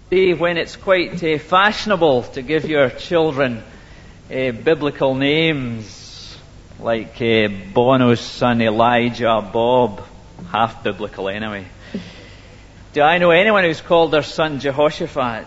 When it's quite fashionable to give your children biblical names, like Bono's son Elijah, Bob, half biblical anyway. Do I know anyone who's called their son Jehoshaphat?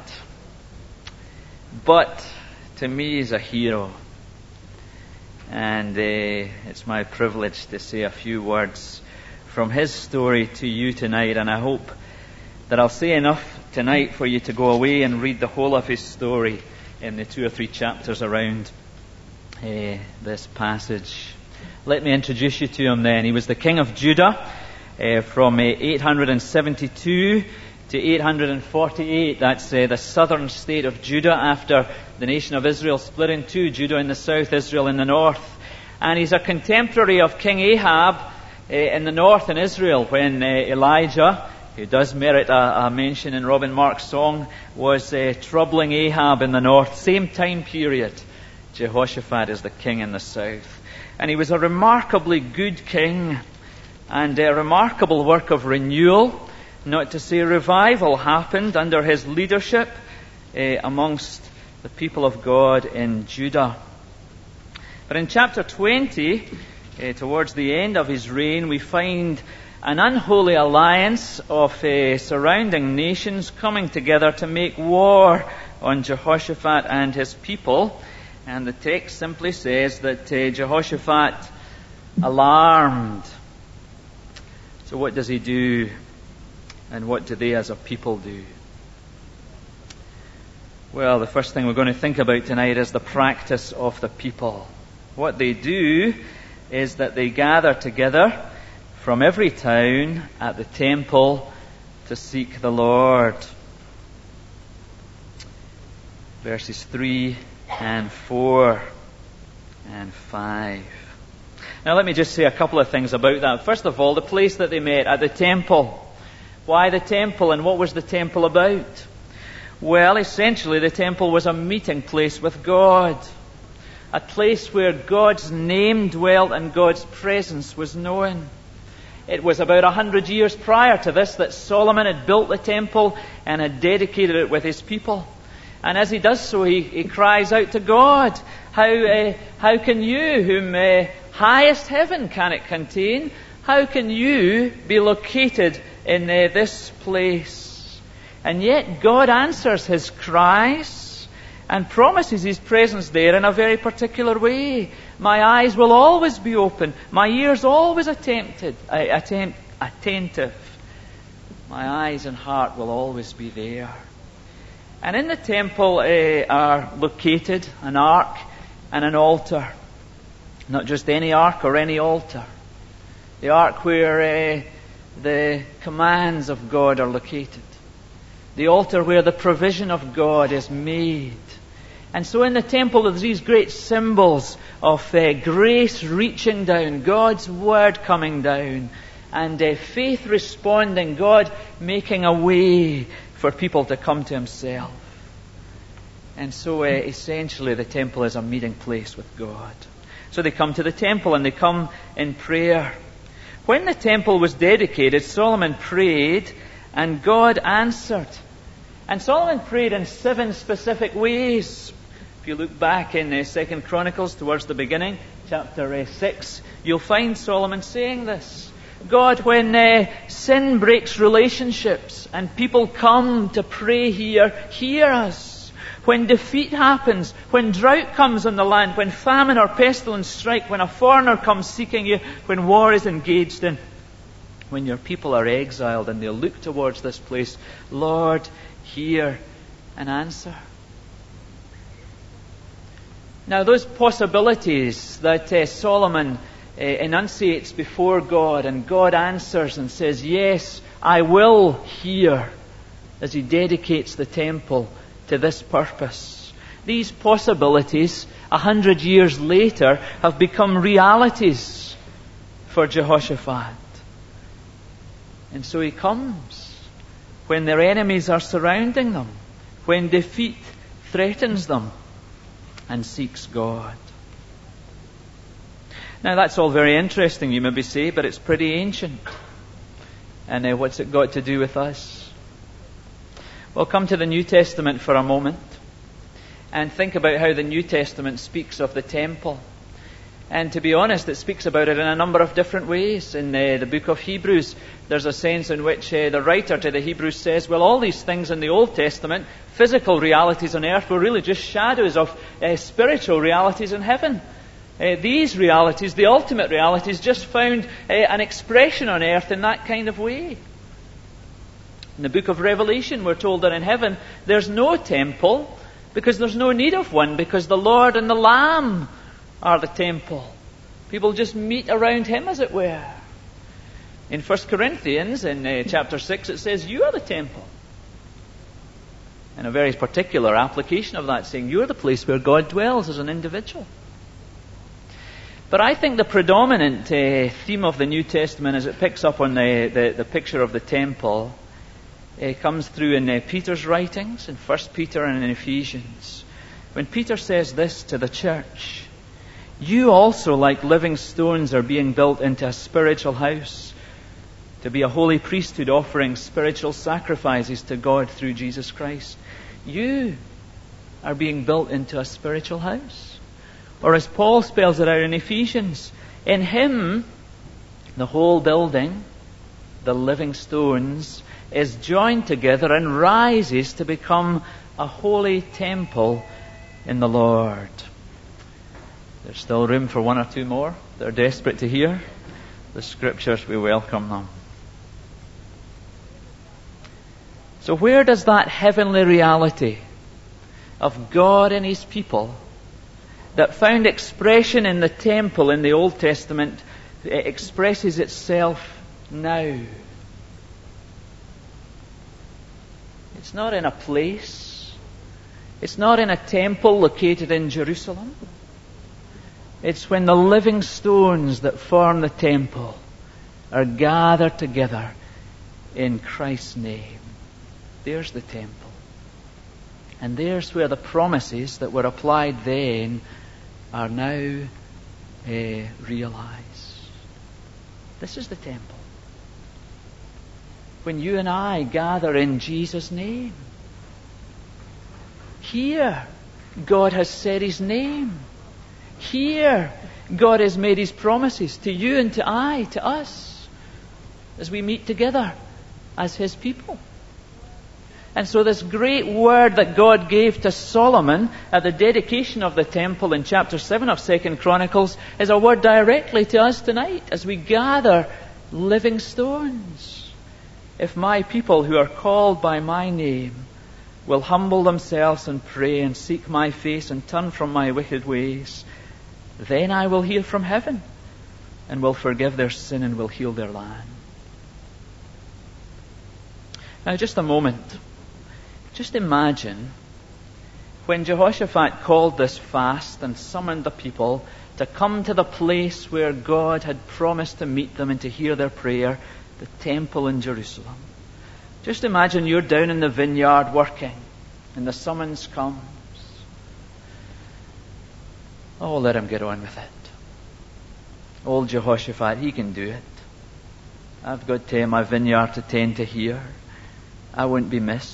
But to me he's a hero. And it's my privilege to say a few words from his story to you tonight, and I hope that I'll say enough tonight for you to go away and read the whole of his story in the 2 or 3 chapters around this passage. Let me introduce you to him then. He was the king of Judah from 872 to 848. That's the southern state of Judah after the nation of Israel split in two, Judah in the south, Israel in the north. And he's a contemporary of King Ahab in the north in Israel when Elijah, who does merit a mention in Robin Mark's song, was troubling Ahab in the north. Same time period. Jehoshaphat is the king in the south. And he was a remarkably good king, and a remarkable work of renewal, not to say revival, happened under his leadership amongst the people of God in Judah. But in chapter 20, towards the end of his reign, we find an unholy alliance of surrounding nations coming together to make war on Jehoshaphat and his people. And the text simply says that Jehoshaphat alarmed. So what does he do? And what do they as a people do? Well, the first thing we're going to think about tonight is the practice of the people. What they do is that they gather together from every town at the temple to seek the Lord. Verses 3 and 4 and 5. Now let me just say a couple of things about that. First of all, the place that they met, at the temple. Why the temple, and what was the temple about? Well, essentially the temple was a meeting place with God. A place where God's name dwelt and God's presence was known. It was about 100 years prior to this that Solomon had built the temple and had dedicated it with his people. And as he does so, he cries out to God, how can you, whom highest heaven can it contain, how can you be located in this place? And yet God answers his cries and promises his presence there in a very particular way. My eyes will always be open. My ears always attentive. My eyes and heart will always be there. And in the temple are located an ark and an altar. Not just any ark or any altar. The ark where the commands of God are located. The altar where the provision of God is made. And so in the temple there's these great symbols of grace reaching down, God's word coming down, and faith responding, God making a way for people to come to himself. And so essentially the temple is a meeting place with God. So they come to the temple and they come in prayer. When the temple was dedicated, Solomon prayed and God answered. And Solomon prayed in 7 specific ways. If you look back in 2 Chronicles towards the beginning, chapter 6, you'll find Solomon saying this. God, when sin breaks relationships and people come to pray here, hear us. When defeat happens, when drought comes on the land, when famine or pestilence strike, when a foreigner comes seeking you, when war is engaged in, when your people are exiled and they look towards this place, Lord, hear and answer. Now those possibilities that Solomon enunciates before God, and God answers and says, yes, I will hear, as he dedicates the temple to this purpose. These possibilities, 100 years later, have become realities for Jehoshaphat. And so he comes when their enemies are surrounding them, when defeat threatens them, and seeks God. Now that's all very interesting, you maybe say, but it's pretty ancient. And what's it got to do with us? Well, come to the New Testament for a moment and think about how the New Testament speaks of the temple. And to be honest, it speaks about it in a number of different ways. In the book of Hebrews, there's a sense in which the writer to the Hebrews says, well, all these things in the Old Testament, physical realities on earth, were really just shadows of spiritual realities in heaven. These realities, the ultimate realities, just found an expression on earth in that kind of way. In the book of Revelation, we're told that in heaven there's no temple because there's no need of one, because the Lord and the Lamb are the temple. People just meet around Him, as it were. In 1 Corinthians, in chapter 6, it says, you are the temple. And a very particular application of that, saying you are the place where God dwells as an individual. But I think the predominant theme of the New Testament, as it picks up on the picture of the temple, comes through in Peter's writings, in 1 Peter and in Ephesians. When Peter says this to the church, you also, like living stones, are being built into a spiritual house, to be a holy priesthood offering spiritual sacrifices to God through Jesus Christ. You are being built into a spiritual house. Or as Paul spells it out in Ephesians, in Him, the whole building, the living stones, is joined together and rises to become a holy temple in the Lord. There's still room for one or two more. They're desperate to hear the Scriptures. We welcome them. So where does that heavenly reality of God and His people that found expression in the temple in the Old Testament expresses itself now? It's not in a place. It's not in a temple located in Jerusalem. It's when the living stones that form the temple are gathered together in Christ's name. There's the temple. And there's where the promises that were applied then are now realized. This is the temple. When you and I gather in Jesus' name. Here, God has said His name. Here, God has made His promises to you and to I, to us, as we meet together as His people. And so this great word that God gave to Solomon at the dedication of the temple in chapter 7 of 2 Chronicles is a word directly to us tonight as we gather living stones. If my people who are called by my name will humble themselves and pray and seek my face and turn from my wicked ways, then I will hear from heaven and will forgive their sin and will heal their land. Now just a moment. Just imagine when Jehoshaphat called this fast and summoned the people to come to the place where God had promised to meet them and to hear their prayer, the temple in Jerusalem. Just imagine you're down in the vineyard working and the summons comes. Oh, let him get on with it. Old Jehoshaphat, he can do it. I've got my vineyard to tend to here. I won't be missed.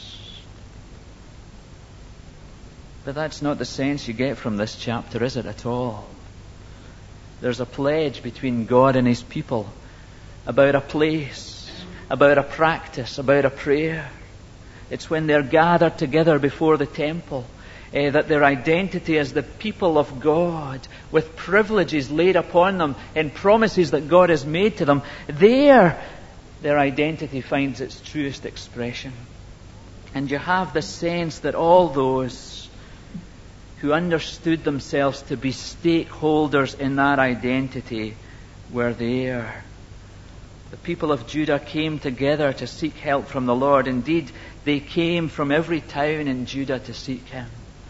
But that's not the sense you get from this chapter, is it, at all? There's a pledge between God and His people about a place, about a practice, about a prayer. It's when they're gathered together before the temple that their identity as the people of God, with privileges laid upon them and promises that God has made to them, their identity finds its truest expression. And you have the sense that all those who understood themselves to be stakeholders in that identity were there. The people of Judah came together to seek help from the Lord. Indeed, they came from every town in Judah to seek Him.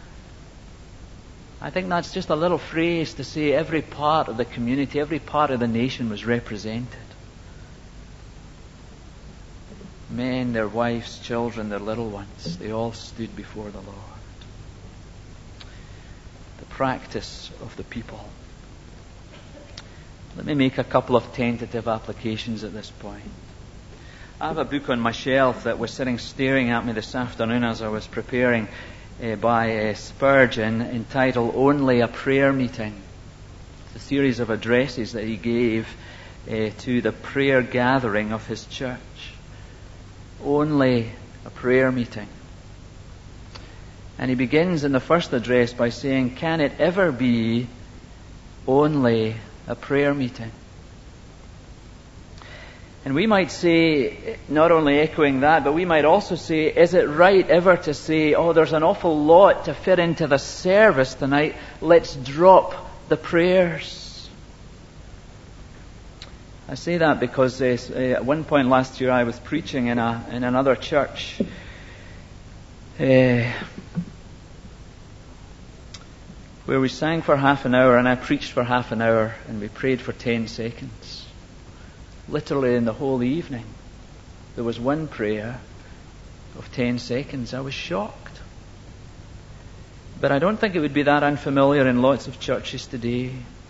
I think that's just a little phrase to say every part of the community, every part of the nation was represented. Men, their wives, children, their little ones, they all stood before the Lord. The practice of the people. Let me make a couple of tentative applications at this point. I have a book on my shelf that was sitting staring at me this afternoon as I was preparing by Spurgeon, entitled Only a Prayer Meeting. It's a series of addresses that he gave to the prayer gathering of his church. Only a prayer meeting. And he begins in the first address by saying, can it ever be only a prayer meeting? And we might say, not only echoing that, but we might also say, is it right ever to say, oh, there's an awful lot to fit into the service tonight, let's drop the prayers? I say that because at one point last year I was preaching in another church where we sang for half an hour and I preached for half an hour and we prayed for 10 seconds. Literally in the whole evening, there was one prayer of 10 seconds. I was shocked. But I don't think it would be that unfamiliar in lots of churches today.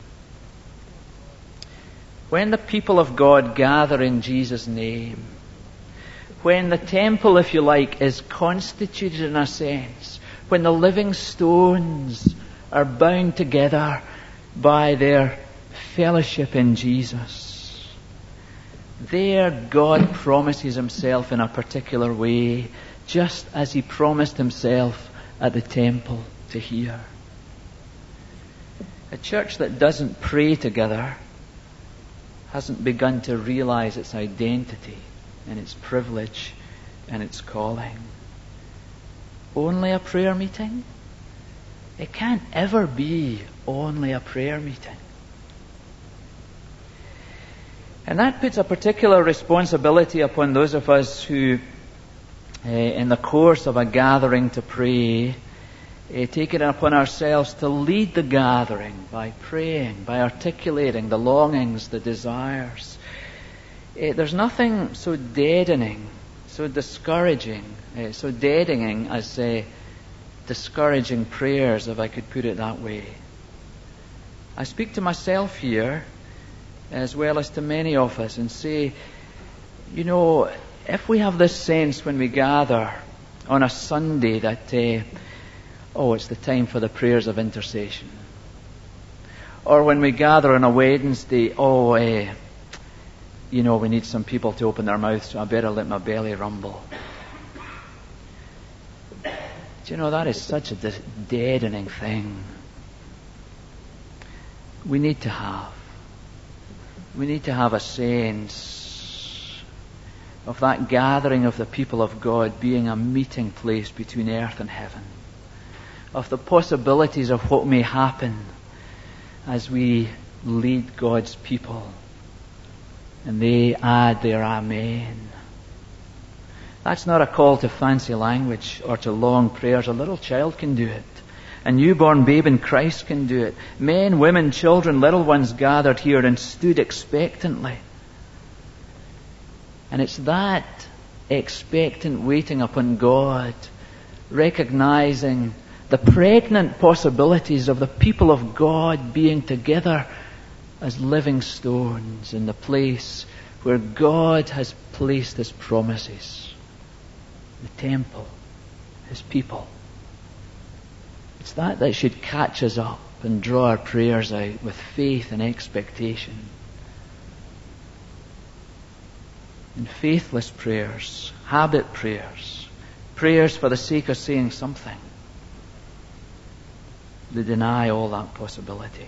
When the people of God gather in Jesus' name, when the temple, if you like, is constituted in a sense, when the living stones are bound together by their fellowship in Jesus, there God promises himself in a particular way, just as he promised himself at the temple to hear. A church that doesn't pray together hasn't begun to realize its identity and its privilege and its calling. Only a prayer meeting? It can't ever be only a prayer meeting. And that puts a particular responsibility upon those of us who, in the course of a gathering to pray, take it upon ourselves to lead the gathering by praying, by articulating the longings, the desires. There's nothing so deadening, so discouraging, so deadening as discouraging prayers, if I could put it that way. I speak to myself here, as well as to many of us, and say, if we have this sense when we gather on a Sunday that, it's the time for the prayers of intercession. Or when we gather on a Wednesday, we need some people to open their mouths, so I better let my belly rumble. That is such a deadening thing. We need to have a sense of that gathering of the people of God being a meeting place between earth and heaven, of the possibilities of what may happen as we lead God's people and they add their amen. That's not a call to fancy language or to long prayers. A little child can do it. A newborn babe in Christ can do it. Men, women, children, little ones gathered here and stood expectantly. And it's that expectant waiting upon God, recognizing the pregnant possibilities of the people of God being together as living stones in the place where God has placed his promises. The temple, his people. It's that should catch us up and draw our prayers out with faith and expectation. And faithless prayers, habit prayers, prayers for the sake of saying something, they deny all that possibility.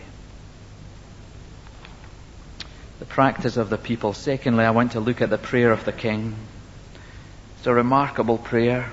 The practice of the people. Secondly, I want to look at the prayer of the king. It's a remarkable prayer.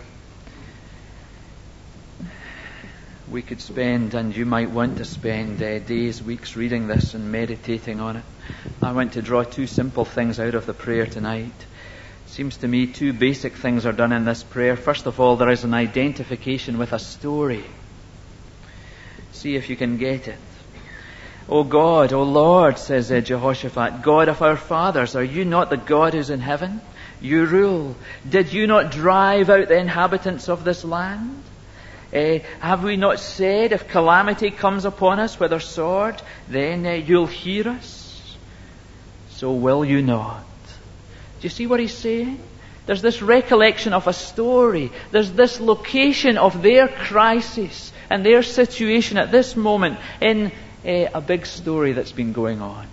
We could spend, and you might want to spend, days, weeks reading this and meditating on it. I want to draw two simple things out of the prayer tonight. It seems to me two basic things are done in this prayer. First of all, there is an identification with a story. See if you can get it. O God, O Lord, says Jehoshaphat, God of our fathers, are you not the God who's in heaven? You rule. Did you not drive out the inhabitants of this land? Have we not said, if calamity comes upon us with our sword, then you'll hear us? So will you not? Do you see what he's saying? There's this recollection of a story. There's this location of their crisis and their situation at this moment in a big story that's been going on.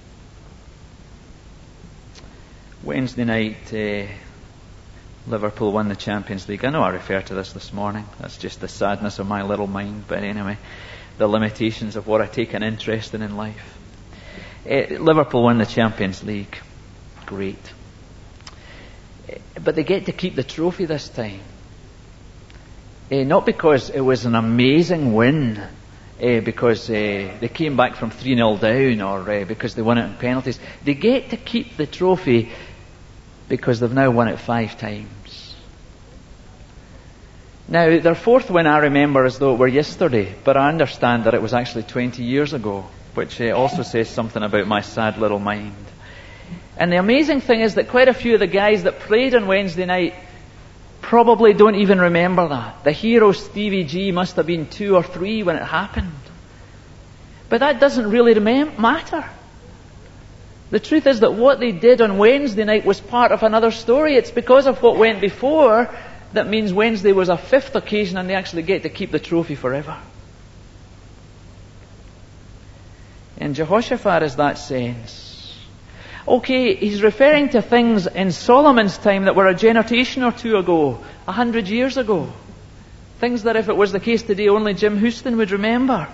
Wednesday night, Liverpool won the Champions League. I know I referred to this morning. That's just the sadness of my little mind. But anyway, the limitations of what I take an interest in life. Liverpool won the Champions League. Great. But they get to keep the trophy this time. Not because it was an amazing win, because they came back from 3-0 down, or because they won it in penalties. They get to keep the trophy because they've now won it 5 times. Now, their 4th win I remember as though it were yesterday, but I understand that it was actually 20 years ago, which also says something about my sad little mind. And the amazing thing is that quite a few of the guys that played on Wednesday night probably don't even remember that. The hero Stevie G must have been 2 or 3 when it happened. But that doesn't really matter. The truth is that what they did on Wednesday night was part of another story. It's because of what went before that means Wednesday was a 5th occasion and they actually get to keep the trophy forever. And Jehoshaphat is that sense. Okay, he's referring to things in Solomon's time that were a generation or 2 ago, 100 years ago. Things that if it was the case today, only Jim Houston would remember.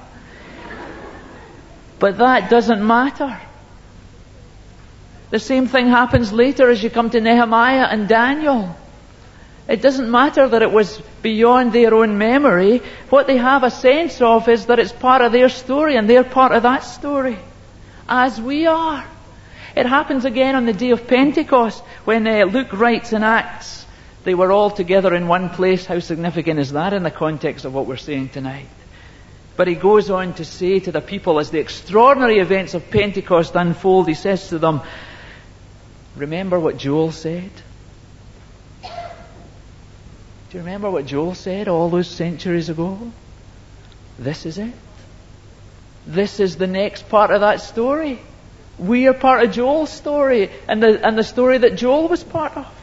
But that doesn't matter. The same thing happens later as you come to Nehemiah and Daniel. It doesn't matter that it was beyond their own memory. What they have a sense of is that it's part of their story and they're part of that story. As we are. It happens again on the day of Pentecost when Luke writes in Acts, they were all together in one place. How significant is that in the context of what we're saying tonight? But he goes on to say to the people as the extraordinary events of Pentecost unfold, he says to them, remember what Joel said? Do you remember what Joel said all those centuries ago? This is it. This is the next part of that story. We are part of Joel's story and the story that Joel was part of.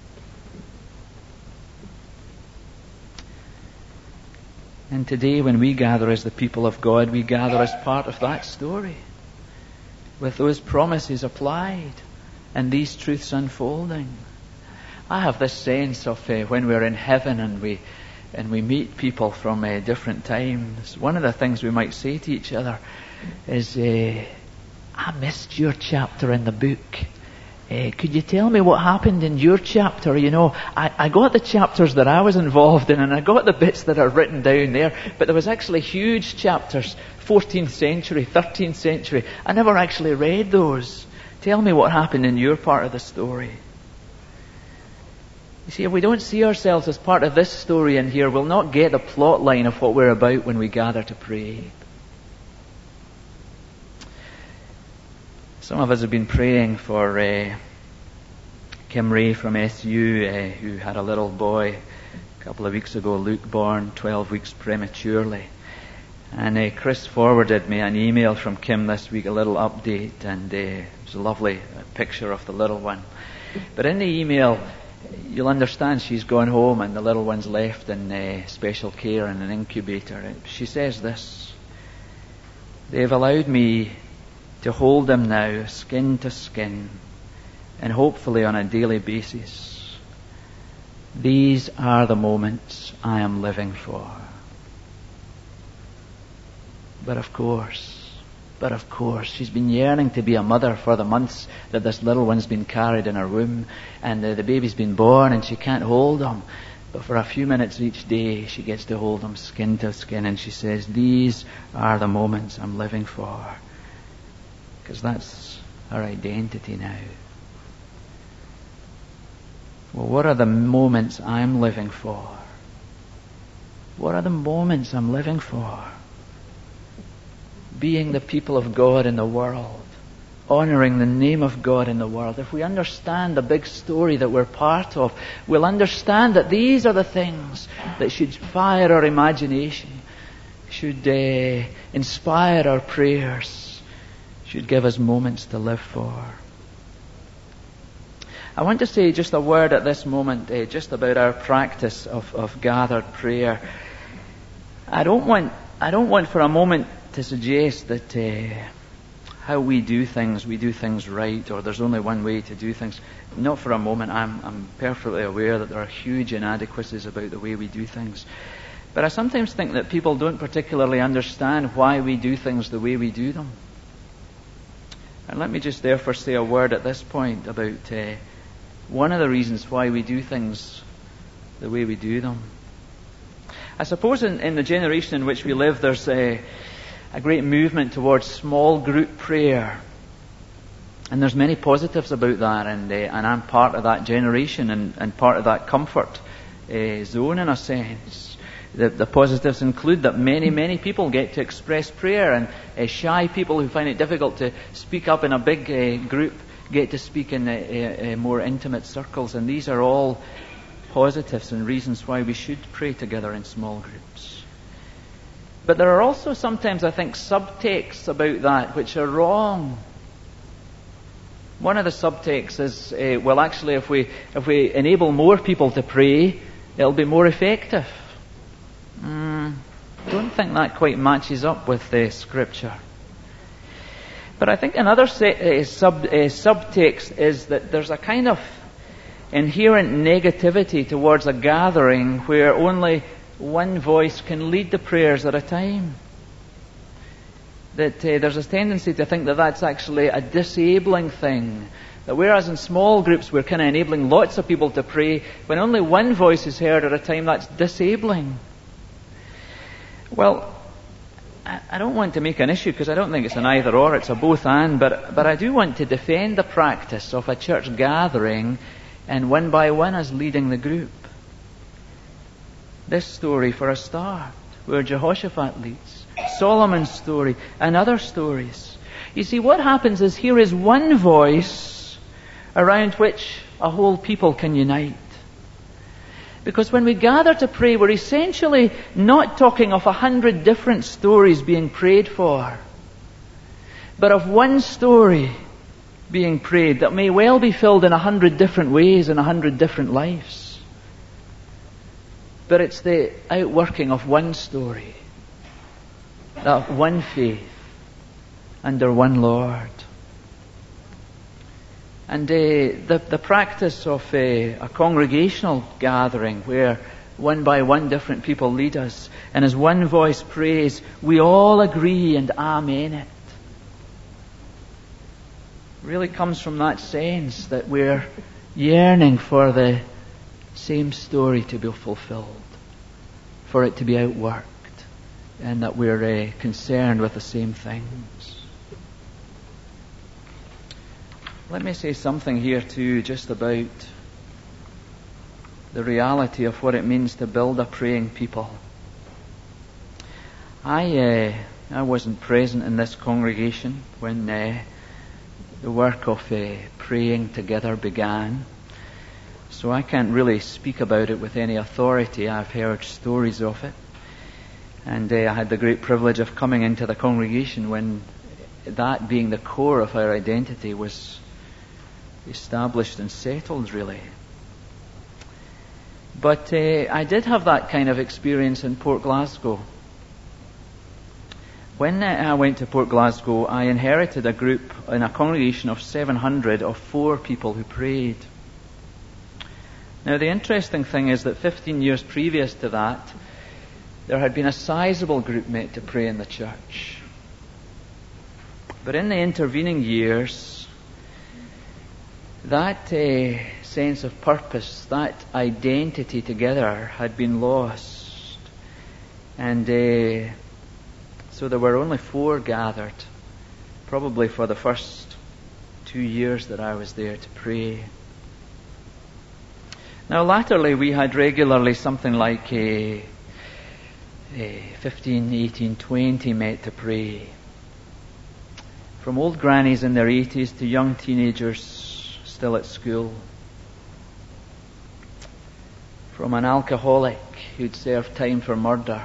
And today when we gather as the people of God, we gather as part of that story. With those promises applied and these truths unfolding. I have this sense of when we're in heaven and we meet people from different times, one of the things we might say to each other is, I missed your chapter in the book. Could you tell me what happened in your chapter? You know, I got the chapters that I was involved in and I got the bits that are written down there, but there was actually huge chapters, 14th century, 13th century. I never actually read those. Tell me what happened in your part of the story. You see, if we don't see ourselves as part of this story in here, we'll not get the plot line of what we're about when we gather to pray. Some of us have been praying for Kim Ray from SU, who had a little boy a couple of weeks ago, Luke, born 12 weeks prematurely. And Chris forwarded me an email from Kim this week, a little update, and it was a lovely picture of the little one. But in the email, you'll understand she's gone home and the little one's left in special care in an incubator. She says this: they've allowed me to hold him now, skin to skin, and hopefully on a daily basis. These are the moments I am living for. But of course, she's been yearning to be a mother for the months that this little one's been carried in her womb, and the baby's been born and she can't hold him. But for a few minutes each day, she gets to hold him skin to skin, and she says, these are the moments I'm living for. Because that's her identity now. Well, what are the moments I'm living for? What are the moments I'm living for? Being the people of God in the world. Honoring the name of God in the world. If we understand the big story that we're part of, we'll understand that these are the things that should fire our imagination, should inspire our prayers, should give us moments to live for. I want to say just a word at this moment, just about our practice of gathered prayer. I don't want for a moment to suggest that how we do things right, or there's only one way to do things. Not for a moment. I'm perfectly aware that there are huge inadequacies about the way we do things. But I sometimes think that people don't particularly understand why we do things the way we do them. And let me just therefore say a word at this point about one of the reasons why we do things the way we do them. I suppose in the generation in which we live, there's a great movement towards small group prayer. And there's many positives about that, and I'm part of that generation and part of that comfort zone in a sense. The positives include that many people get to express prayer, and shy people who find it difficult to speak up in a big group get to speak in more intimate circles. And these are all positives and reasons why we should pray together in small groups. But there are also sometimes, I think, subtexts about that which are wrong. One of the subtexts is, well, actually, if we enable more people to pray, it'll be more effective. Don't think that quite matches up with the Scripture. But I think another subtext is that there's a kind of inherent negativity towards a gathering where only one voice can lead the prayers at a time. That there's a tendency to think that that's actually a disabling thing. That whereas in small groups we're kind of enabling lots of people to pray, when only one voice is heard at a time, that's disabling. Well, I don't want to make an issue, because I don't think it's an either or, it's a both and, but I do want to defend the practice of a church gathering and one by one as leading the group. This story for a start, where Jehoshaphat leads, Solomon's story, and other stories. You see, what happens is here is one voice around which a whole people can unite. Because when we gather to pray, we're essentially not talking of 100 different stories being prayed for, but of one story being prayed that may well be filled in 100 different ways in 100 different lives. But it's the outworking of one story, that one faith under one Lord. And the practice of a congregational gathering where one by one different people lead us, and as one voice prays, we all agree and amen it, really comes from that sense that we're yearning for the same story to be fulfilled, for it to be outworked, and that we're concerned with the same things. Let me say something here too, just about the reality of what it means to build a praying people. I wasn't present in this congregation when the work of praying together began, so I can't really speak about it with any authority. I've heard stories of it, and I had the great privilege of coming into the congregation when that being the core of our identity was established and settled, really. But I did have that kind of experience in Port Glasgow. When I went to Port Glasgow, I inherited a group in a congregation of 700 of 4 people who prayed. Now, the interesting thing is that 15 years previous to that, there had been a sizable group met to pray in the church. But in the intervening years, that sense of purpose, that identity together had been lost. And so there were only 4 gathered, probably for the first 2 years that I was there to pray. Now latterly we had regularly something like 15, 18, 20 met to pray. From old grannies in their 80s to young teenagers still at school. From an alcoholic who'd served time for murder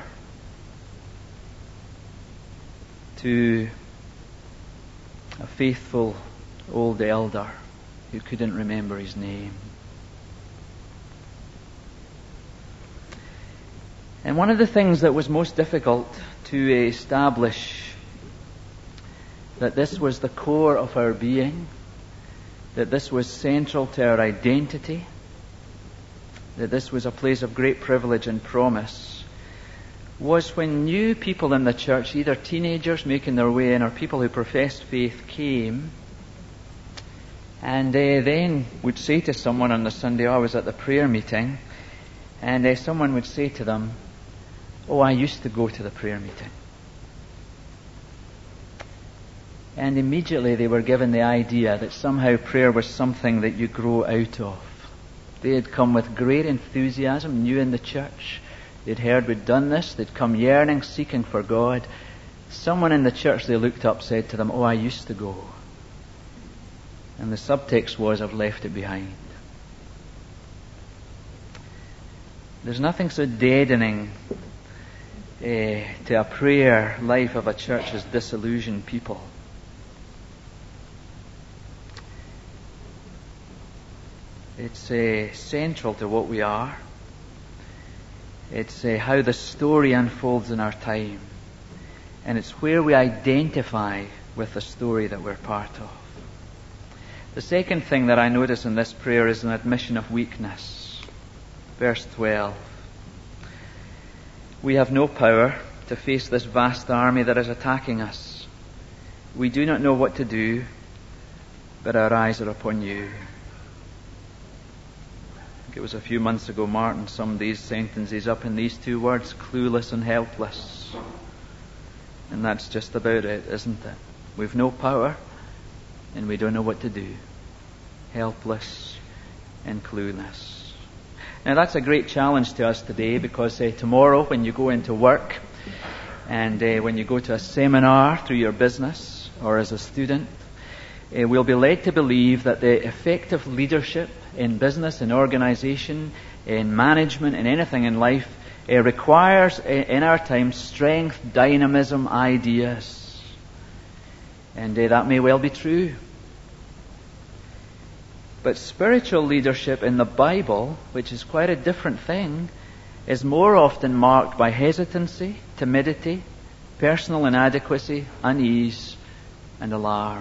to a faithful old elder who couldn't remember his name. And one of the things that was most difficult to establish, that this was the core of our being, that this was central to our identity, that this was a place of great privilege and promise, was when new people in the church, either teenagers making their way in or people who professed faith, came and then would say to someone on the Sunday, I was at the prayer meeting, and someone would say to them, oh, I used to go to the prayer meeting. And immediately they were given the idea that somehow prayer was something that you grow out of. They had come with great enthusiasm, new in the church. They'd heard we'd done this. They'd come yearning, seeking for God. Someone in the church they looked up said to them, oh, I used to go. And the subtext was, I've left it behind. There's nothing so deadening to a prayer life of a church as disillusioned people. It's central to what we are. It's how the story unfolds in our time. And it's where we identify with the story that we're part of. The second thing that I notice in this prayer is an admission of weakness. Verse 12. We have no power to face this vast army that is attacking us. We do not know what to do, but our eyes are upon you. It was a few months ago Martin summed these sentences up in these two words, clueless and helpless. And that's just about it, isn't it? We've no power and we don't know what to do. Helpless and clueless. Now that's a great challenge to us today, because tomorrow when you go into work and when you go to a seminar through your business or as a student, we'll be led to believe that the effective leadership in business, in organization, in management, in anything in life, requires in our time strength, dynamism, ideas. And that may well be true. But spiritual leadership in the Bible, which is quite a different thing, is more often marked by hesitancy, timidity, personal inadequacy, unease, and alarm.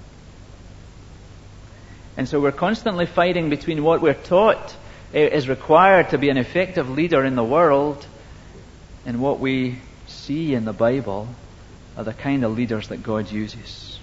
And so we're constantly fighting between what we're taught is required to be an effective leader in the world and what we see in the Bible are the kind of leaders that God uses.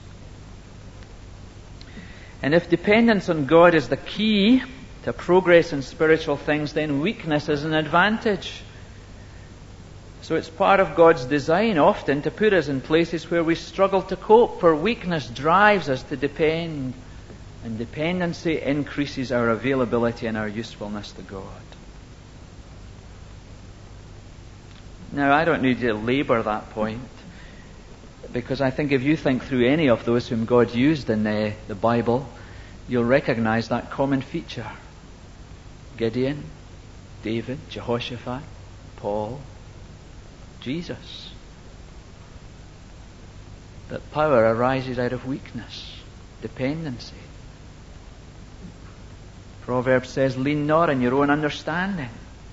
And if dependence on God is the key to progress in spiritual things, then weakness is an advantage. So it's part of God's design often to put us in places where we struggle to cope, for weakness drives us to depend. And dependency increases our availability and our usefulness to God. Now, I don't need to labor that point, because I think if you think through any of those whom God used in the Bible, you'll recognize that common feature. Gideon, David, Jehoshaphat, Paul, Jesus. That power arises out of weakness, dependency. Proverbs says, lean not on your own understanding.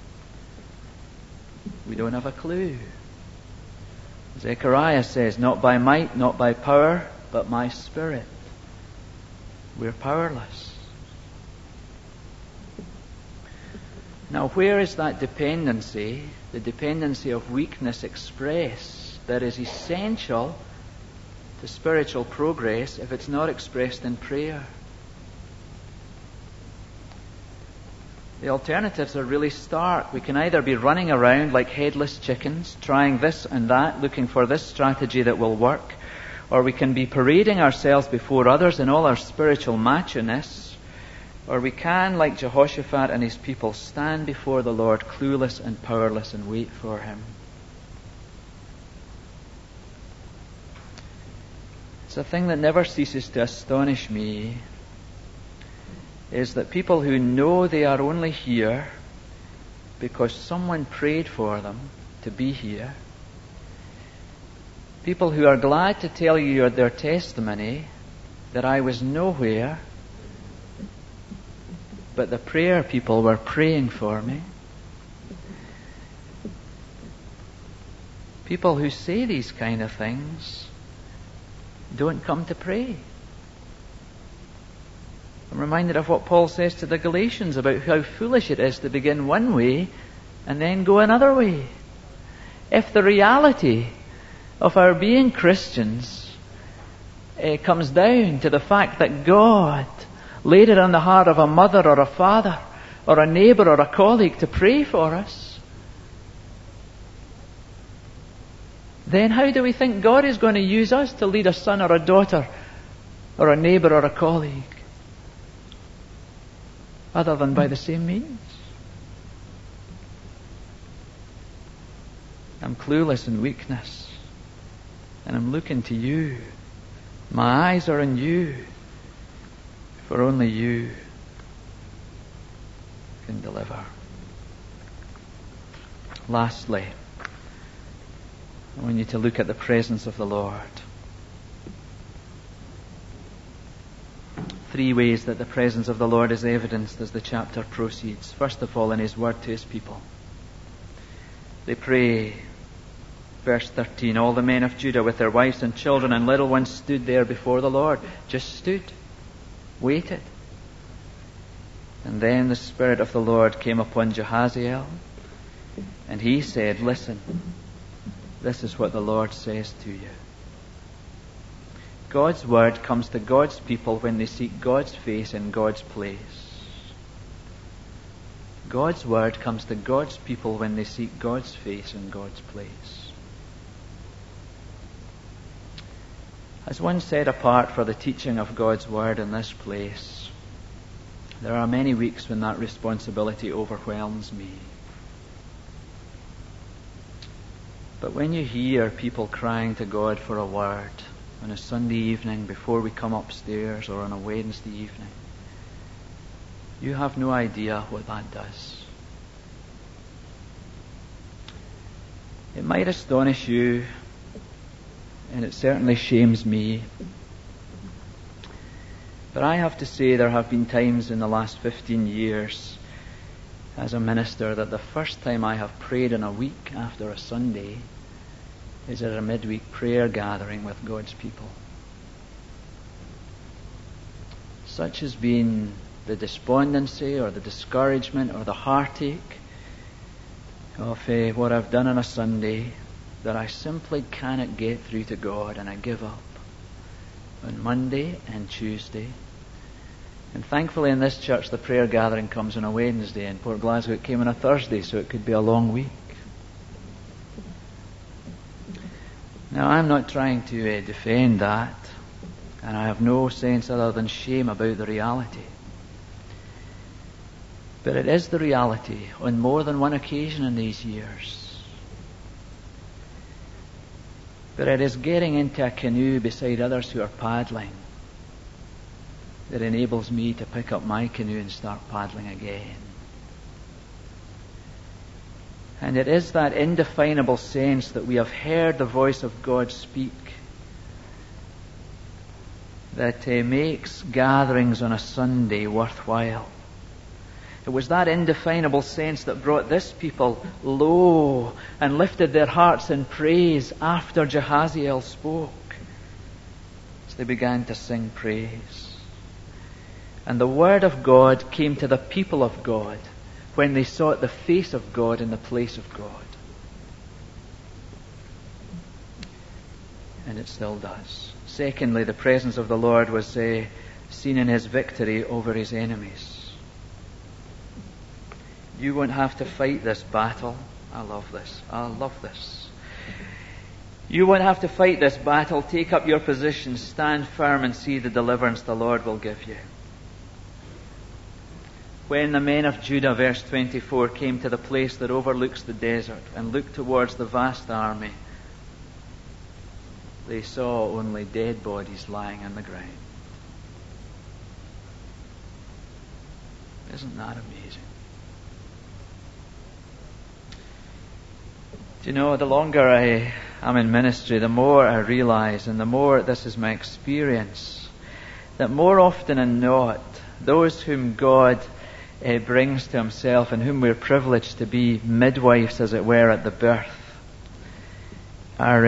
We don't have a clue. Zechariah says, not by might, not by power, but my Spirit. We're powerless. Now, where is that dependency, the dependency of weakness expressed, that is essential to spiritual progress if it's not expressed in prayer? The alternatives are really stark. We can either be running around like headless chickens, trying this and that, looking for this strategy that will work, or we can be parading ourselves before others in all our spiritual macho-ness, or we can, like Jehoshaphat and his people, stand before the Lord clueless and powerless and wait for Him. It's a thing that never ceases to astonish me, is that people who know they are only here because someone prayed for them to be here, people who are glad to tell you their testimony that I was nowhere but the prayer people were praying for me. People who say these kind of things don't come to pray. I'm reminded of what Paul says to the Galatians about how foolish it is to begin one way and then go another way. If the reality of our being Christians comes down to the fact that God laid it on the heart of a mother or a father or a neighbour or a colleague to pray for us, then how do we think God is going to use us to lead a son or a daughter or a neighbour or a colleague, other than by the same means? I'm clueless in weakness, and I'm looking to you. My eyes are on you, for only you can deliver. Lastly, I want you to look at the presence of the Lord. 3 ways that the presence of the Lord is evidenced as the chapter proceeds. First of all, in His word to His people. They pray, verse 13, all the men of Judah with their wives and children and little ones stood there before the Lord. Just stood, waited. And then the Spirit of the Lord came upon Jahaziel, and he said, listen, this is what the Lord says to you. God's word comes to God's people when they seek God's face in God's place. God's word comes to God's people when they seek God's face in God's place. As one set apart for the teaching of God's word in this place, there are many weeks when that responsibility overwhelms me. But when you hear people crying to God for a word on a Sunday evening before we come upstairs or on a Wednesday evening, you have no idea what that does. It might astonish you, and it certainly shames me, but I have to say there have been times in the last 15 years as a minister that the first time I have prayed in a week after a Sunday is at a midweek prayer gathering with God's people. Such has been the despondency or the discouragement or the heartache of what I've done on a Sunday that I simply cannot get through to God, and I give up on Monday and Tuesday. And thankfully in this church the prayer gathering comes on a Wednesday. In Port Glasgow it came on a Thursday, so it could be a long week. Now I'm not trying to defend that, and I have no sense other than shame about the reality. But it is the reality on more than one occasion in these years. But it is getting into a canoe beside others who are paddling that enables me to pick up my canoe and start paddling again. And it is that indefinable sense that we have heard the voice of God speak that makes gatherings on a Sunday worthwhile. It was that indefinable sense that brought this people low and lifted their hearts in praise after Jahaziel spoke, as they began to sing praise. And the word of God came to the people of God when they sought the face of God in the place of God. And it still does. Secondly, the presence of the Lord was seen in His victory over His enemies. You won't have to fight this battle. I love this. I love this. You won't have to fight this battle. Take up your position, stand firm, and see the deliverance the Lord will give you. When the men of Judah, verse 24, came to the place that overlooks the desert and looked towards the vast army, they saw only dead bodies lying on the ground. Isn't that amazing? Do you know, the longer I am in ministry, the more I realize, and the more this is my experience, that more often than not, those whom God brings to himself, and whom we're privileged to be midwives, as it were, at the birth, are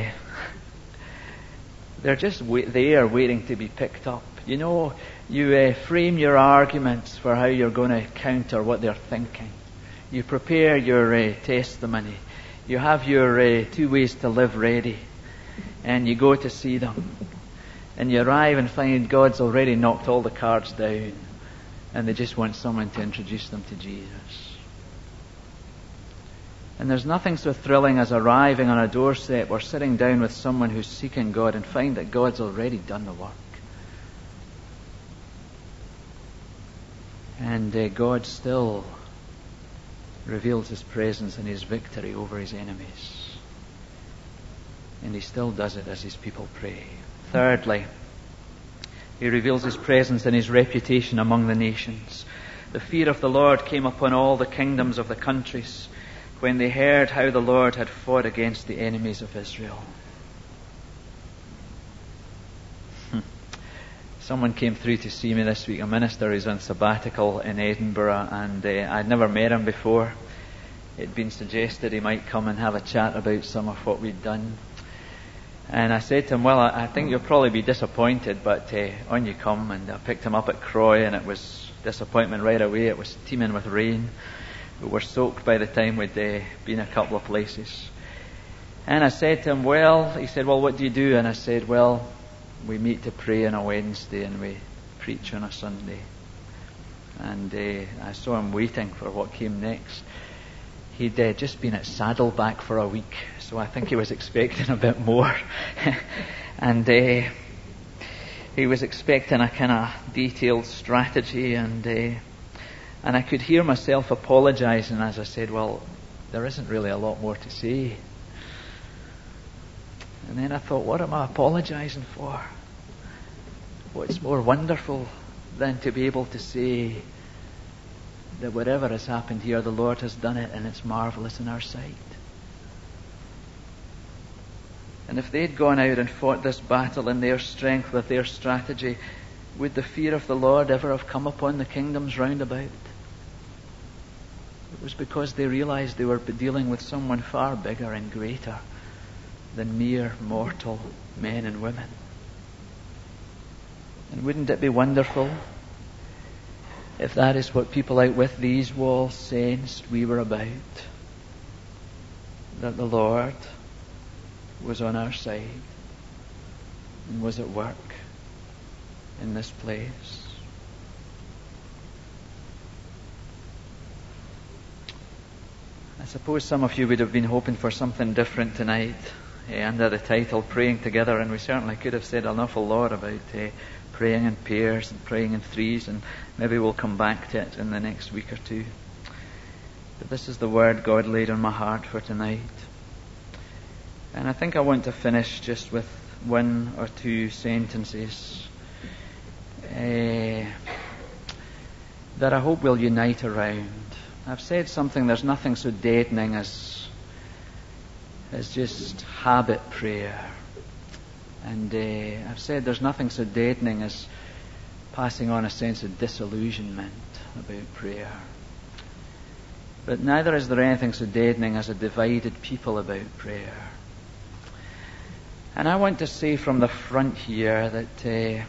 they're just there waiting to be picked up. You know, you frame your arguments for how you're going to counter what they're thinking. You prepare your testimony. You have your 2 ways to live ready. And you go to see them. And you arrive and find God's already knocked all the cards down. And they just want someone to introduce them to Jesus. And there's nothing so thrilling as arriving on a doorstep or sitting down with someone who's seeking God and find that God's already done the work. And God still reveals His presence and His victory over His enemies. And He still does it as His people pray. Thirdly, He reveals His presence and His reputation among the nations. The fear of the Lord came upon all the kingdoms of the countries when they heard how the Lord had fought against the enemies of Israel. Someone came through to see me this week, a minister who's on sabbatical in Edinburgh, and I'd never met him before. It'd been suggested he might come and have a chat about some of what we'd done. And I said to him, well, I think you'll probably be disappointed, but on you come. And I picked him up at Croy, and it was disappointment right away. It was teeming with rain. We were soaked by the time we'd been a couple of places. And I said to him, he said, well, what do you do? And I said, well, we meet to pray on a Wednesday and we preach on a Sunday. And I saw him waiting for what came next. He'd just been at Saddleback for a week, so I think he was expecting a bit more. And he was expecting a kind of detailed strategy, and I could hear myself apologising as I said, well, there isn't really a lot more to say. And then I thought, what am I apologising for? What's more wonderful than to be able to say that whatever has happened here, the Lord has done it and it's marvellous in our sight. And if they'd gone out and fought this battle in their strength with their strategy, would the fear of the Lord ever have come upon the kingdoms round about? It was because they realised they were dealing with someone far bigger and greater than mere mortal men and women. And wouldn't it be wonderful if that is what people out with these walls sensed we were about? That the Lord was on our side and was at work in this place. I suppose some of you would have been hoping for something different tonight under the title Praying Together, and we certainly could have said an awful lot about praying in pairs and praying in threes, and maybe we'll come back to it in the next week or two. But this is the word God laid on my heart for tonight. And I think I want to finish just with one or two sentences that I hope we'll unite around. I've said something, there's nothing so deadening as just habit prayer. And I've said there's nothing so deadening as passing on a sense of disillusionment about prayer. But neither is there anything so deadening as a divided people about prayer. And I want to say from the front here that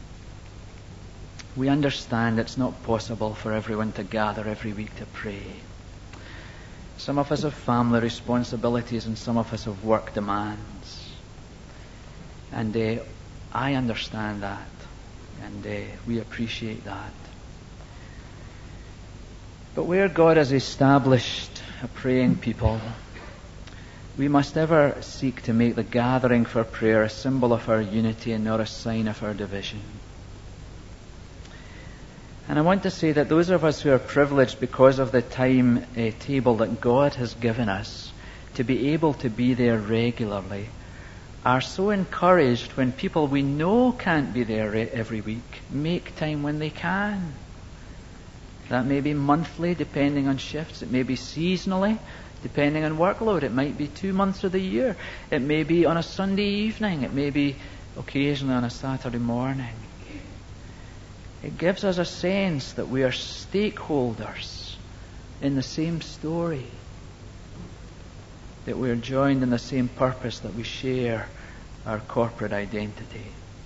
we understand it's not possible for everyone to gather every week to pray. Some of us have family responsibilities and some of us have work demands. And I understand that. And we appreciate that. But where God has established a praying people, we must ever seek to make the gathering for prayer a symbol of our unity and not a sign of our division. And I want to say that those of us who are privileged because of the time table that God has given us to be able to be there regularly are so encouraged when people we know can't be there every week make time when they can. That may be monthly, depending on shifts. It may be seasonally, depending on workload. It might be 2 months of the year. It may be on a Sunday evening. It may be occasionally on a Saturday morning. It gives us a sense that we are stakeholders in the same story, that we are joined in the same purpose, that we share our corporate identity.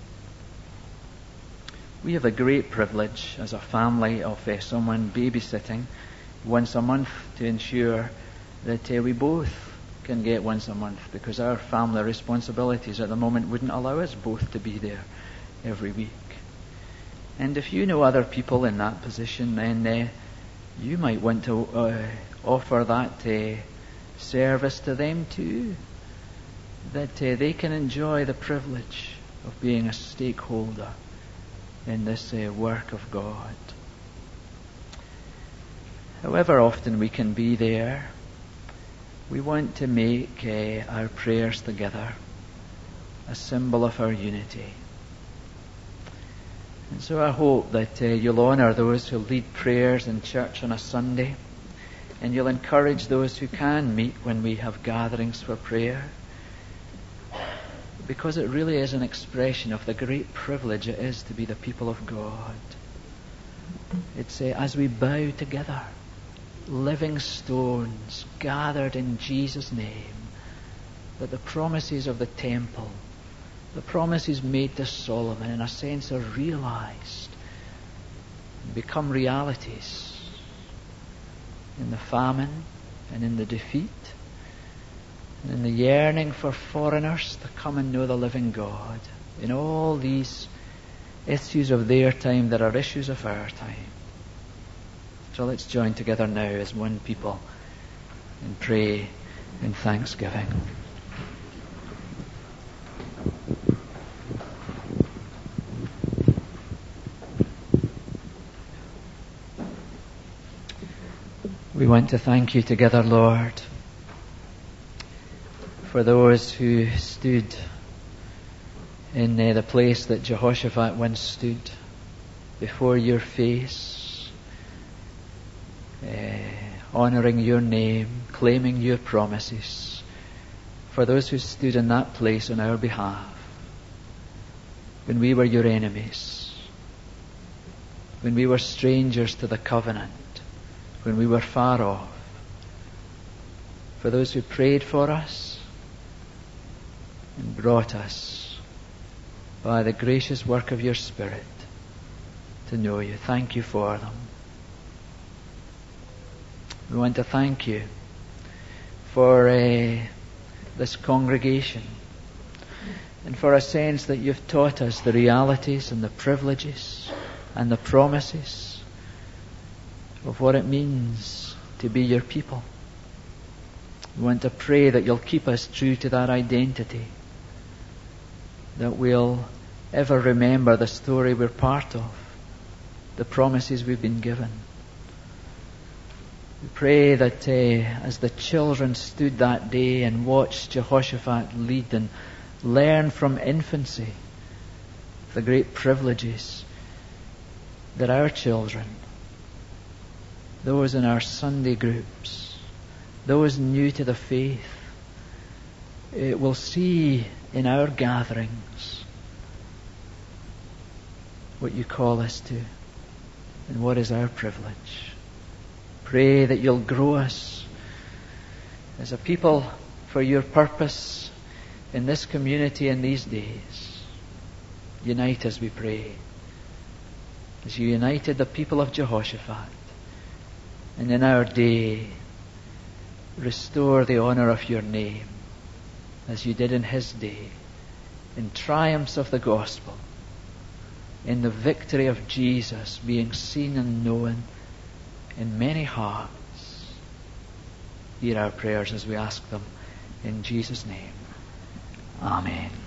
We have a great privilege as a family of someone babysitting once a month to ensure that we both can get once a month, because our family responsibilities at the moment wouldn't allow us both to be there every week. And if you know other people in that position, then you might want to offer that service to them too, that they can enjoy the privilege of being a stakeholder in this work of God. However often we can be there, we want to make our prayers together a symbol of our unity. And so I hope that you'll honour those who lead prayers in church on a Sunday, and you'll encourage those who can meet when we have gatherings for prayer, because it really is an expression of the great privilege it is to be the people of God. It's as we bow together, living stones gathered in Jesus' name, that the promises of the temple, the promises made to Solomon, in a sense are realized and become realities in the famine and in the defeat, and in the yearning for foreigners to come and know the living God, in all these issues of their time that are issues of our time. So let's join together now as one people and pray in thanksgiving. We want to thank you together, Lord, for those who stood in the place that Jehoshaphat once stood before your face, honouring your name, claiming your promises, for those who stood in that place on our behalf when we were your enemies, when we were strangers to the covenant, when we were far off, for those who prayed for us and brought us by the gracious work of your Spirit to know you. Thank you for them. We want to thank you for this congregation, and for a sense that you've taught us the realities and the privileges and the promises of what it means to be your people. We want to pray that you'll keep us true to that identity, that we'll ever remember the story we're part of, the promises we've been given. We pray that as the children stood that day and watched Jehoshaphat lead and learn from infancy the great privileges, that our children, those in our Sunday groups, those new to the faith, will see in our gatherings what you call us to and what is our privilege. Pray that you'll grow us as a people for your purpose in this community in these days. Unite us, we pray, as you united the people of Jehoshaphat. And in our day, restore the honour of your name, as you did in his day, in triumphs of the gospel, in the victory of Jesus being seen and known in many hearts. Hear our prayers as we ask them in Jesus' name. Amen.